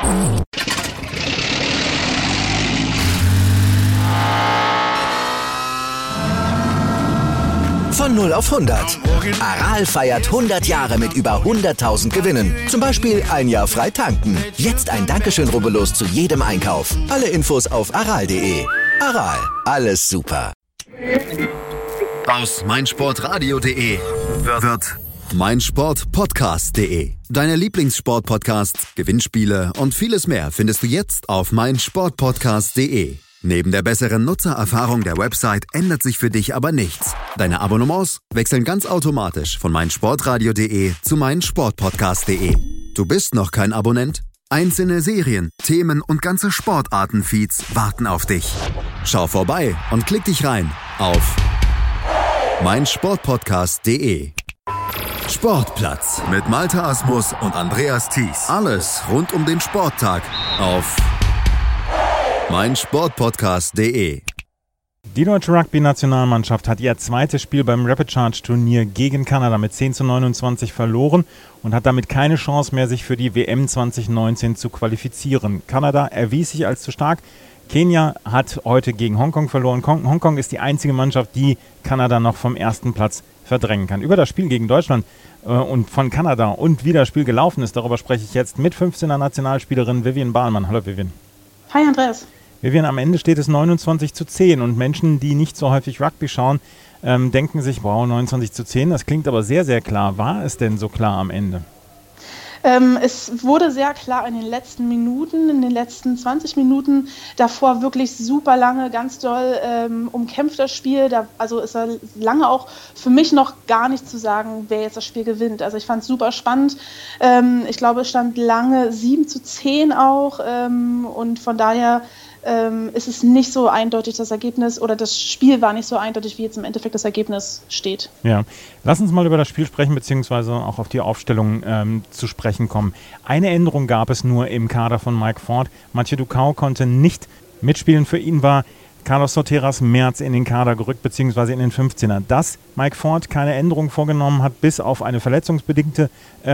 Von 0 auf 100. Aral feiert 100 Jahre mit über 100.000 Gewinnen. Zum Beispiel ein Jahr frei tanken. Jetzt ein Dankeschön, rubbellos zu jedem Einkauf. Alle Infos auf aral.de. Aral, alles super. Aus meinsportradio.de wird meinsportpodcast.de. Deine Lieblingssportpodcasts, Gewinnspiele und vieles mehr findest du jetzt auf meinsportpodcast.de. Neben der besseren Nutzererfahrung der Website ändert sich für dich aber nichts. Deine Abonnements wechseln ganz automatisch von meinsportradio.de zu meinsportpodcast.de. Du bist noch kein Abonnent? Einzelne Serien, Themen und ganze Sportarten-Feeds warten auf dich. Schau vorbei und klick dich rein auf meinsportpodcast.de. Sportplatz mit Malte Asmus und Andreas Thies. Alles rund um den Sporttag auf meinsportpodcast.de. Die deutsche Rugby-Nationalmannschaft hat ihr zweites Spiel beim Rapid Charge-Turnier gegen Kanada mit 10:29 verloren und hat damit keine Chance mehr, sich für die WM 2019 zu qualifizieren. Kanada erwies sich als zu stark. Kenia hat heute gegen Hongkong verloren. Hongkong ist die einzige Mannschaft, die Kanada noch vom ersten Platz verdrängen kann. Über das Spiel gegen Deutschland und von Kanada und wie das Spiel gelaufen ist, darüber spreche ich jetzt mit 15er Nationalspielerin Vivian Bahlmann. Hallo Vivian. Hi Andreas. Vivian, am Ende steht es 29:10 und Menschen, die nicht so häufig Rugby schauen, denken sich, wow, 29:10, das klingt aber sehr, sehr klar. War es denn so klar am Ende? Es wurde sehr klar in den letzten Minuten, in den letzten 20 Minuten, davor wirklich super lange, ganz doll umkämpft das Spiel. Also ist er lange auch für mich noch gar nicht zu sagen, wer jetzt das Spiel gewinnt. Also ich fand es super spannend. Ich glaube, es stand lange 7:10 auch und von daher ist es nicht so eindeutig das Ergebnis oder das Spiel war nicht so eindeutig, wie jetzt im Endeffekt das Ergebnis steht. Ja, lass uns mal über das Spiel sprechen, beziehungsweise auch auf die Aufstellung zu sprechen kommen. Eine Änderung gab es nur im Kader von Mike Ford. Mathieu Ducau konnte nicht mitspielen. Für ihn war Carlos Soteras Merz in den Kader gerückt, beziehungsweise in den 15er. Dass Mike Ford keine Änderung vorgenommen hat, bis auf einen verletzungsbedingten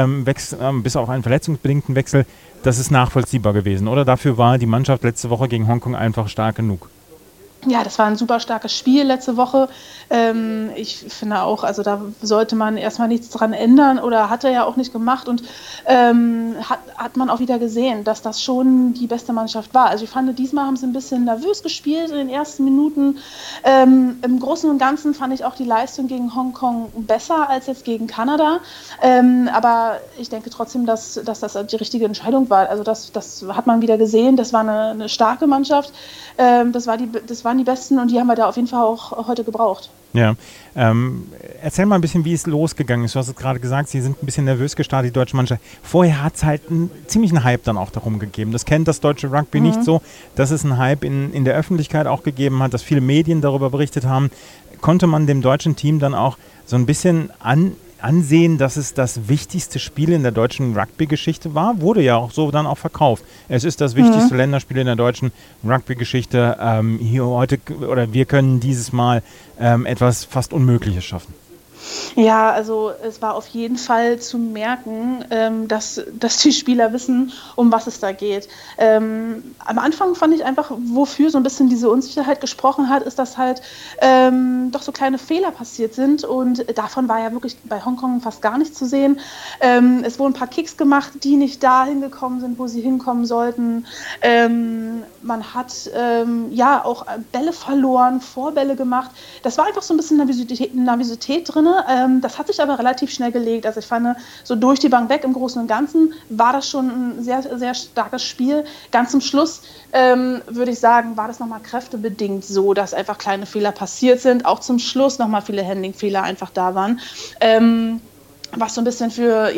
Wechsel, das ist nachvollziehbar gewesen, oder? Dafür war die Mannschaft letzte Woche gegen Hongkong einfach stark genug. Ja, das war ein super starkes Spiel letzte Woche. Ich finde auch, also da sollte man erstmal nichts dran ändern oder hat er ja auch nicht gemacht und hat man auch wieder gesehen, dass das schon die beste Mannschaft war. Also ich fand, diesmal haben sie ein bisschen nervös gespielt in den ersten Minuten. Im Großen und Ganzen fand ich auch die Leistung gegen Hongkong besser als jetzt gegen Kanada. Aber ich denke trotzdem, dass das die richtige Entscheidung war. Also das hat man wieder gesehen. Das war eine starke Mannschaft. Das waren die Besten und die haben wir da auf jeden Fall auch heute gebraucht. Ja, erzähl mal ein bisschen, wie es losgegangen ist. Du hast es gerade gesagt, sie sind ein bisschen nervös gestartet, die deutsche Mannschaft. Vorher hat es halt einen ziemlichen Hype dann auch darum gegeben. Das kennt das deutsche Rugby nicht so, dass es einen Hype in der Öffentlichkeit auch gegeben hat, dass viele Medien darüber berichtet haben. Konnte man dem deutschen Team dann auch so ein bisschen ansehen, dass es das wichtigste Spiel in der deutschen Rugby-Geschichte war, wurde ja auch so dann auch verkauft. Es ist das wichtigste Länderspiel in der deutschen Rugby-Geschichte. Hier heute, oder wir können dieses Mal etwas fast Unmögliches schaffen. Ja, also es war auf jeden Fall zu merken, dass die Spieler wissen, um was es da geht. Am Anfang fand ich einfach, wofür so ein bisschen diese Unsicherheit gesprochen hat, ist, dass halt doch so kleine Fehler passiert sind und davon war ja wirklich bei Hongkong fast gar nichts zu sehen. Es wurden ein paar Kicks gemacht, die nicht dahin gekommen sind, wo sie hinkommen sollten. Man hat ja auch Bälle verloren, Vorbälle gemacht. Das war einfach so ein bisschen Nervosität drin. Das hat sich aber relativ schnell gelegt. Also ich fand, so durch die Bank weg im Großen und Ganzen war das schon ein sehr, sehr starkes Spiel. Ganz zum Schluss würde ich sagen, war das nochmal kräftebedingt so, dass einfach kleine Fehler passiert sind. Auch zum Schluss nochmal viele Handling-Fehler einfach da waren. Was so ein bisschen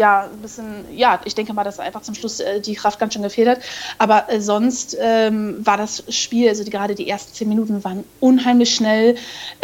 ich denke mal, dass einfach zum Schluss die Kraft ganz schön gefehlt hat. Aber sonst war das Spiel, also gerade die ersten 10 Minuten waren unheimlich schnell.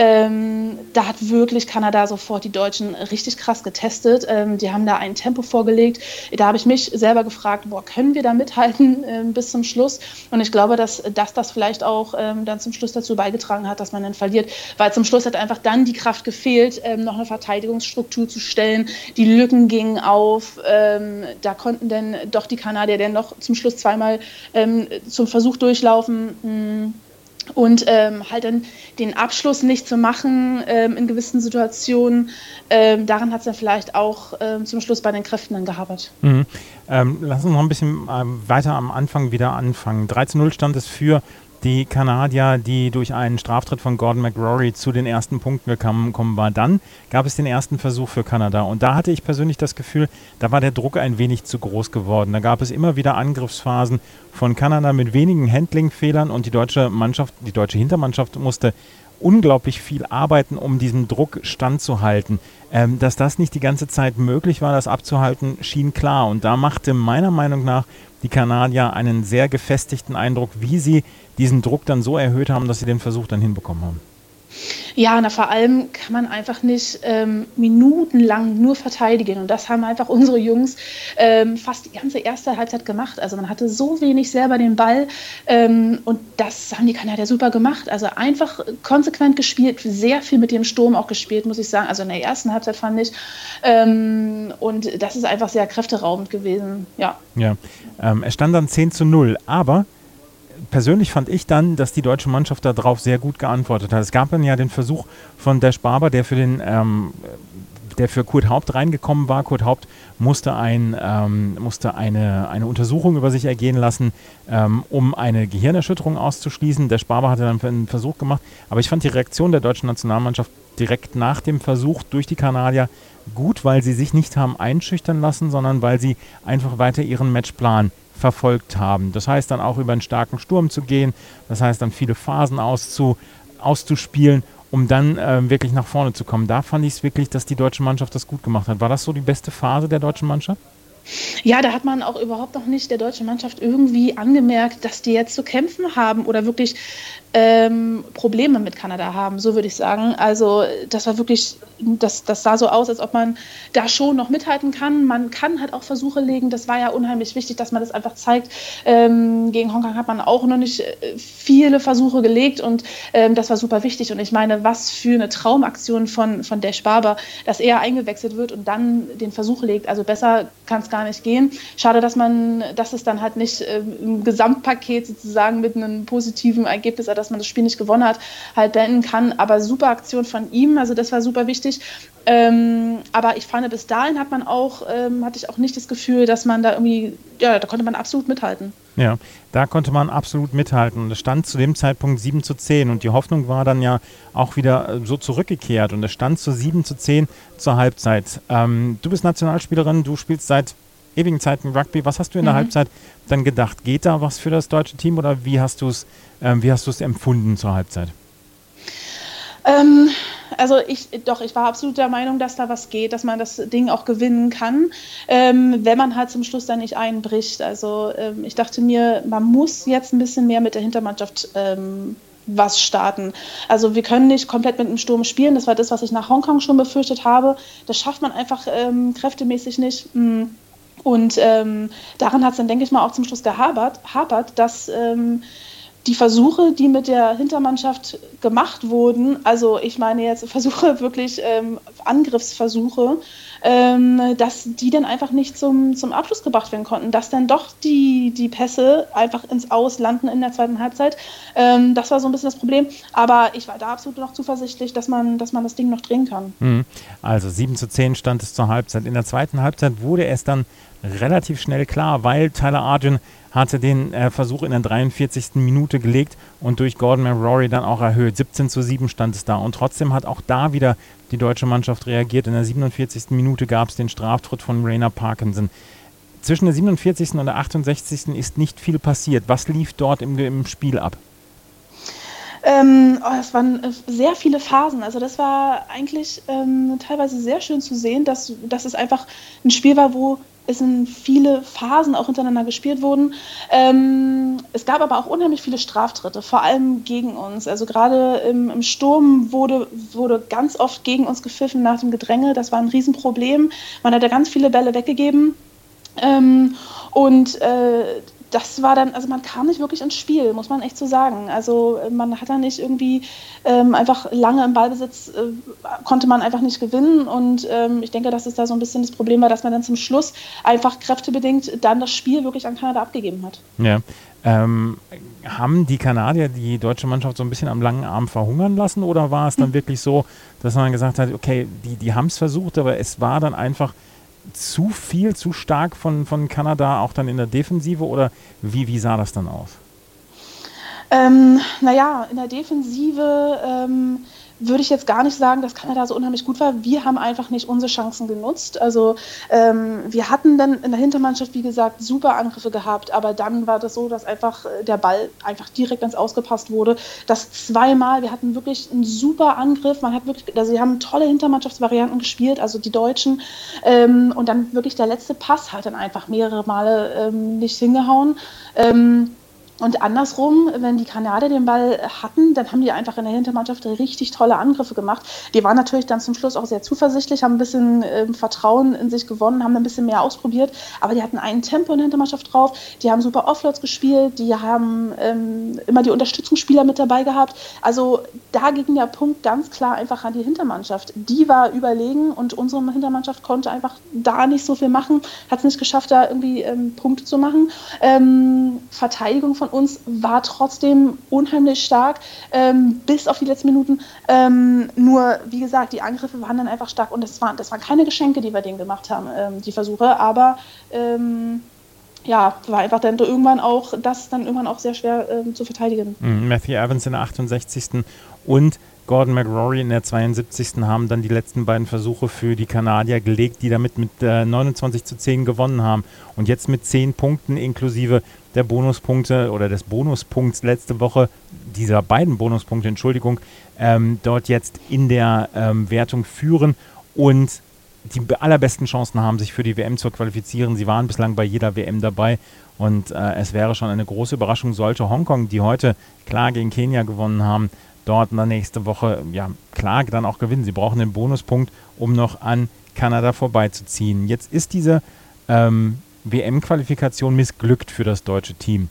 Da hat wirklich Kanada sofort die Deutschen richtig krass getestet. Die haben da ein Tempo vorgelegt. Da habe ich mich selber gefragt, können wir da mithalten bis zum Schluss? Und ich glaube, dass das vielleicht auch dann zum Schluss dazu beigetragen hat, dass man dann verliert. Weil zum Schluss hat einfach dann die Kraft gefehlt, noch eine Verteidigungsstruktur zu stellen, die die Lücken gingen auf, da konnten dann doch die Kanadier dann noch zum Schluss zweimal zum Versuch durchlaufen. Und halt dann den Abschluss nicht zu machen in gewissen Situationen, daran hat es dann vielleicht auch zum Schluss bei den Kräften dann gehapert. Lass uns noch ein bisschen weiter am Anfang wieder anfangen. 3:0 stand es für die Kanadier, die durch einen Straftritt von Gordon McRory zu den ersten Punkten gekommen war. Dann gab es den ersten Versuch für Kanada. Und da hatte ich persönlich das Gefühl, da war der Druck ein wenig zu groß geworden. Da gab es immer wieder Angriffsphasen von Kanada mit wenigen Handling-Fehlern und die deutsche Hintermannschaft musste unglaublich viel arbeiten, um diesem Druck standzuhalten. Dass das nicht die ganze Zeit möglich war, das abzuhalten, schien klar. Und da machte meiner Meinung nach die Kanadier einen sehr gefestigten Eindruck, wie sie diesen Druck dann so erhöht haben, dass sie den Versuch dann hinbekommen haben. Ja, vor allem kann man einfach nicht minutenlang nur verteidigen. Und das haben einfach unsere Jungs fast die ganze erste Halbzeit gemacht. Also man hatte so wenig selber den Ball und das haben die Kanadier super gemacht. Also einfach konsequent gespielt, sehr viel mit dem Sturm auch gespielt, muss ich sagen. Also in der ersten Halbzeit fand ich. Und das ist einfach sehr kräfteraubend gewesen, ja. Es stand dann 10:0, aber persönlich fand ich dann, dass die deutsche Mannschaft darauf sehr gut geantwortet hat. Es gab dann ja den Versuch von Dash Barber, der für Kurt Haupt reingekommen war. Kurt Haupt musste eine Untersuchung über sich ergehen lassen, um eine Gehirnerschütterung auszuschließen. Dash Barber hatte dann einen Versuch gemacht. Aber ich fand die Reaktion der deutschen Nationalmannschaft direkt nach dem Versuch durch die Kanadier gut, weil sie sich nicht haben einschüchtern lassen, sondern weil sie einfach weiter ihren Matchplan verfolgt haben. Das heißt dann auch über einen starken Sturm zu gehen, das heißt dann viele Phasen auszuspielen, um dann wirklich nach vorne zu kommen. Da fand ich es wirklich, dass die deutsche Mannschaft das gut gemacht hat. War das so die beste Phase der deutschen Mannschaft? Ja, da hat man auch überhaupt noch nicht der deutschen Mannschaft irgendwie angemerkt, dass die jetzt zu kämpfen haben oder wirklich Probleme mit Kanada haben, so würde ich sagen. Also das war wirklich, das sah so aus, als ob man da schon noch mithalten kann. Man kann halt auch Versuche legen, das war ja unheimlich wichtig, dass man das einfach zeigt. Gegen Hongkong hat man auch noch nicht viele Versuche gelegt und das war super wichtig. Und ich meine, was für eine Traumaktion von Dash Barber, dass er eingewechselt wird und dann den Versuch legt. Also besser kann es gar nicht gehen. Schade, dass es dann halt nicht im Gesamtpaket sozusagen mit einem positiven Ergebnis, dass man das Spiel nicht gewonnen hat, halt beenden kann. Aber super Aktion von ihm, also das war super wichtig. Aber ich fand, bis dahin hatte ich auch nicht das Gefühl, dass man da irgendwie, ja, da konnte man absolut mithalten. Ja, da konnte man absolut mithalten. Und es stand zu dem Zeitpunkt 7:10 und die Hoffnung war dann ja auch wieder so zurückgekehrt und es stand zu 7:10 zur Halbzeit. Du bist Nationalspielerin, du spielst seit ewigen Zeiten Rugby. Was hast du in der Halbzeit dann gedacht? Geht da was für das deutsche Team oder wie hast du es empfunden zur Halbzeit? Also ich war absolut der Meinung, dass da was geht, dass man das Ding auch gewinnen kann, wenn man halt zum Schluss dann nicht einbricht. Also ich dachte mir, man muss jetzt ein bisschen mehr mit der Hintermannschaft was starten. Also wir können nicht komplett mit dem Sturm spielen. Das war das, was ich nach Hongkong schon befürchtet habe. Das schafft man einfach kräftemäßig nicht. Und daran hat es dann, denke ich mal, auch zum Schluss gehapert, dass die Versuche, die mit der Hintermannschaft gemacht wurden, also ich meine jetzt Versuche, wirklich Angriffsversuche, dass die dann einfach nicht zum Abschluss gebracht werden konnten, dass dann doch die Pässe einfach ins Aus landen in der zweiten Halbzeit. Das war so ein bisschen das Problem, aber ich war da absolut noch zuversichtlich, dass man das Ding noch drehen kann. Also 7:10 stand es zur Halbzeit. In der zweiten Halbzeit wurde es dann relativ schnell klar, weil Tyler Arjun hatte den Versuch in der 43. Minute gelegt und durch Gordon McRory dann auch erhöht. 17:7 stand es da und trotzdem hat auch da wieder die deutsche Mannschaft reagiert. In der 47. Minute gab es den Straftritt von Rainer Parkinson. Zwischen der 47. und der 68. ist nicht viel passiert. Was lief dort im Spiel ab? Es waren sehr viele Phasen. Also das war eigentlich teilweise sehr schön zu sehen, dass es einfach ein Spiel war, wo es in viele Phasen auch hintereinander gespielt wurden. Es gab aber auch unheimlich viele Straftritte, vor allem gegen uns. Also gerade im Sturm wurde ganz oft gegen uns gepfiffen nach dem Gedränge. Das war ein Riesenproblem. Man hat ja ganz viele Bälle weggegeben. Das war dann, also man kam nicht wirklich ins Spiel, muss man echt so sagen. Also man hat dann nicht irgendwie einfach lange im Ballbesitz, konnte man einfach nicht gewinnen. Und ich denke, dass es da so ein bisschen das Problem war, dass man dann zum Schluss einfach kräftebedingt dann das Spiel wirklich an Kanada abgegeben hat. Ja. Haben die Kanadier die deutsche Mannschaft so ein bisschen am langen Arm verhungern lassen oder war es dann wirklich so, dass man gesagt hat, okay, die haben es versucht, aber es war dann einfach zu viel, zu stark von Kanada, auch dann in der Defensive, oder wie sah das dann aus? In der Defensive würde ich jetzt gar nicht sagen, dass Kanada so unheimlich gut war. Wir haben einfach nicht unsere Chancen genutzt. Also wir hatten dann in der Hintermannschaft, wie gesagt, super Angriffe gehabt, aber dann war das so, dass einfach der Ball einfach direkt ins Ausgepasst wurde. Das zweimal, wir hatten wirklich einen super Angriff. Sie haben tolle Hintermannschaftsvarianten gespielt, also die Deutschen. Und dann wirklich der letzte Pass hat dann einfach mehrere Male nicht hingehauen. Und andersrum, wenn die Kanadier den Ball hatten, dann haben die einfach in der Hintermannschaft richtig tolle Angriffe gemacht. Die waren natürlich dann zum Schluss auch sehr zuversichtlich, haben ein bisschen Vertrauen in sich gewonnen, haben ein bisschen mehr ausprobiert, aber die hatten ein Tempo in der Hintermannschaft drauf, die haben super Offloads gespielt, die haben immer die Unterstützungsspieler mit dabei gehabt. Also da ging der Punkt ganz klar einfach an die Hintermannschaft. Die war überlegen und unsere Hintermannschaft konnte einfach da nicht so viel machen, hat es nicht geschafft, da irgendwie Punkte zu machen. Verteidigung von uns war trotzdem unheimlich stark, bis auf die letzten Minuten. Nur, wie gesagt, die Angriffe waren dann einfach stark und das waren keine Geschenke, die wir denen gemacht haben, die Versuche, aber war einfach dann irgendwann auch sehr schwer zu verteidigen. Matthew Evans in der 68. und Gordon McRory in der 72. haben dann die letzten beiden Versuche für die Kanadier gelegt, die damit mit 29-10 gewonnen haben. Und jetzt mit 10 Punkten inklusive der Bonuspunkte oder des Bonuspunkts letzte Woche, dieser beiden Bonuspunkte, dort jetzt in der Wertung führen und die allerbesten Chancen haben, sich für die WM zu qualifizieren. Sie waren bislang bei jeder WM dabei und es wäre schon eine große Überraschung, sollte Hongkong, die heute klar gegen Kenia gewonnen haben, dort in der nächsten Woche klar dann auch gewinnen. Sie brauchen den Bonuspunkt, um noch an Kanada vorbeizuziehen. Jetzt ist diese WM-Qualifikation missglückt für das deutsche Team.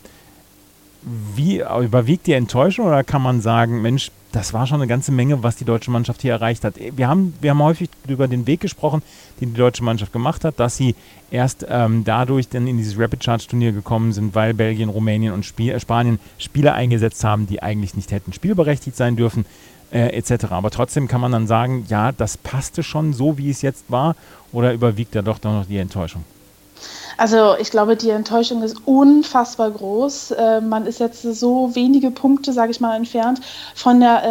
Wie überwiegt die Enttäuschung oder kann man sagen, Mensch, das war schon eine ganze Menge, was die deutsche Mannschaft hier erreicht hat? Wir haben häufig über den Weg gesprochen, den die deutsche Mannschaft gemacht hat, dass sie erst dadurch dann in dieses Rapid Charge Turnier gekommen sind, weil Belgien, Rumänien und Spanien Spieler eingesetzt haben, die eigentlich nicht hätten spielberechtigt sein dürfen, etc. Aber trotzdem kann man dann sagen, ja, das passte schon so, wie es jetzt war, oder überwiegt da doch noch die Enttäuschung? Also ich glaube, die Enttäuschung ist unfassbar groß. Man ist jetzt so wenige Punkte, sage ich mal, entfernt von der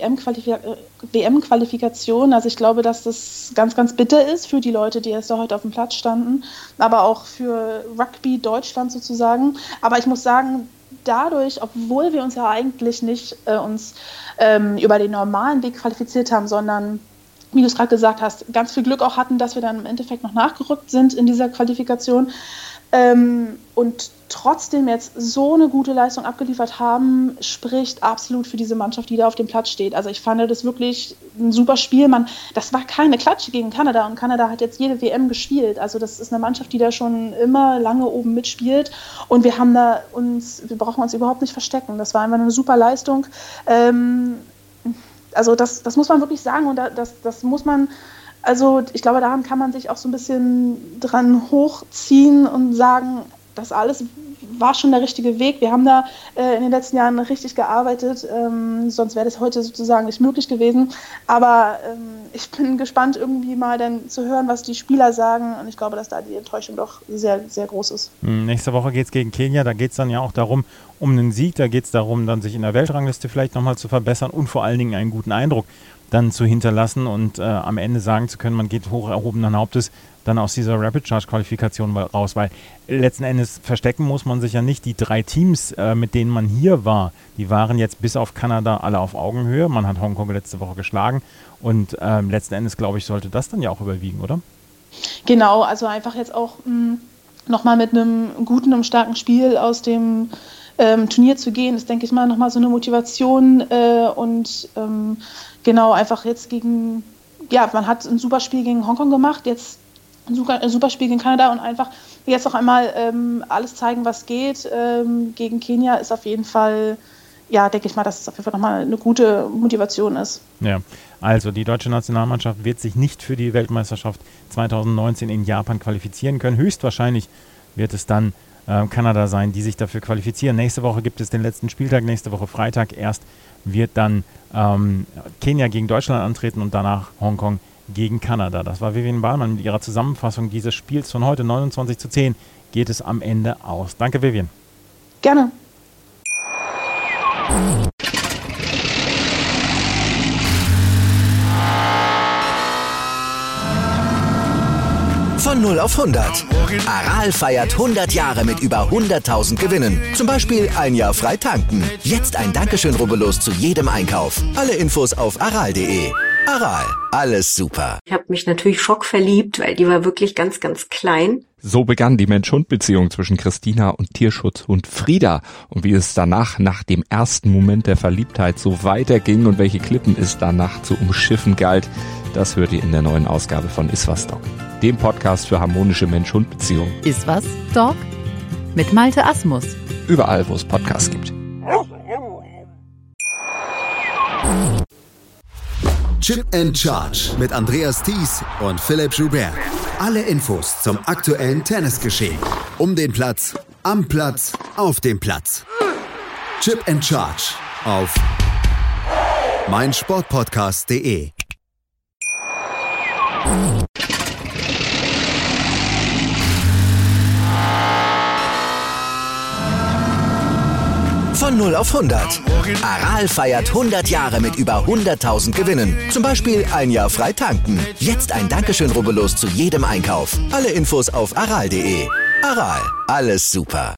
WM-Qualifikation. Also ich glaube, dass das ganz, ganz bitter ist für die Leute, die erst da heute auf dem Platz standen, aber auch für Rugby Deutschland sozusagen. Aber ich muss sagen, dadurch, obwohl wir uns ja eigentlich nicht über den normalen Weg qualifiziert haben, sondern wie du es gerade gesagt hast, ganz viel Glück auch hatten, dass wir dann im Endeffekt noch nachgerückt sind in dieser Qualifikation und trotzdem jetzt so eine gute Leistung abgeliefert haben, spricht absolut für diese Mannschaft, die da auf dem Platz steht. Also ich fand das wirklich ein super Spiel. Das war keine Klatsche gegen Kanada und Kanada hat jetzt jede WM gespielt. Also das ist eine Mannschaft, die da schon immer lange oben mitspielt und wir brauchen uns überhaupt nicht verstecken. Das war einfach eine super Leistung. Also das muss man wirklich sagen und das muss man, also ich glaube, daran kann man sich auch so ein bisschen dran hochziehen und sagen, das alles war schon der richtige Weg. Wir haben da in den letzten Jahren richtig gearbeitet, sonst wäre das heute sozusagen nicht möglich gewesen. Aber ich bin gespannt, irgendwie mal dann zu hören, was die Spieler sagen und ich glaube, dass da die Enttäuschung doch sehr, sehr groß ist. Nächste Woche geht es gegen Kenia, da geht es dann ja auch darum, um einen Sieg, da geht es darum, dann sich in der Weltrangliste vielleicht nochmal zu verbessern und vor allen Dingen einen guten Eindruck dann zu hinterlassen und am Ende sagen zu können, man geht hoch erhobenen Hauptes dann aus dieser Rapid Charge Qualifikation raus, weil letzten Endes verstecken muss man sich ja nicht. Die 3 Teams, mit denen man hier war, die waren jetzt bis auf Kanada alle auf Augenhöhe. Man hat Hongkong letzte Woche geschlagen und letzten Endes, glaube ich, sollte das dann ja auch überwiegen, oder? Genau, also einfach jetzt auch nochmal mit einem guten und starken Spiel aus dem Turnier zu gehen, ist, denke ich mal, nochmal so eine Motivation und genau, einfach jetzt man hat ein super Spiel gegen Hongkong gemacht, jetzt super Spiel gegen Kanada und einfach jetzt noch einmal alles zeigen, was geht. Gegen Kenia ist auf jeden Fall, ja, denke ich mal, dass es auf jeden Fall nochmal eine gute Motivation ist. Ja, also die deutsche Nationalmannschaft wird sich nicht für die Weltmeisterschaft 2019 in Japan qualifizieren können. Höchstwahrscheinlich wird es dann Kanada sein, die sich dafür qualifizieren. Nächste Woche gibt es den letzten Spieltag, nächste Woche Freitag erst wird dann Kenia gegen Deutschland antreten und danach Hongkong gegen Kanada. Das war Vivian Ballmann mit ihrer Zusammenfassung dieses Spiels von heute. 29:10 geht es am Ende aus. Danke, Vivian. Gerne. Von 0 auf 100. Aral feiert 100 Jahre mit über 100.000 Gewinnen. Zum Beispiel ein Jahr frei tanken. Jetzt ein Dankeschön, rubbellos zu jedem Einkauf. Alle Infos auf aral.de. Aral, alles super. Ich habe mich natürlich schockverliebt, weil die war wirklich ganz, ganz klein. So begann die Mensch-Hund-Beziehung zwischen Christina und Tierschutzhund Frieda. Und wie es danach, nach dem ersten Moment der Verliebtheit, so weiterging und welche Klippen es danach zu umschiffen galt, das hört ihr in der neuen Ausgabe von Iswas Dog, dem Podcast für harmonische Mensch-Hund-Beziehungen. Iswas Dog mit Malte Asmus. Überall, wo es Podcasts gibt. Chip and Charge mit Andreas Thies und Philipp Joubert. Alle Infos zum aktuellen Tennisgeschehen. Um den Platz, am Platz, auf dem Platz. Chip and Charge auf meinsportpodcast.de. Von 0 auf 100. Aral feiert 100 Jahre mit über 100.000 Gewinnen. Zum Beispiel ein Jahr frei tanken. Jetzt ein Dankeschön, rubbellos zu jedem Einkauf. Alle Infos auf aral.de. Aral, alles super.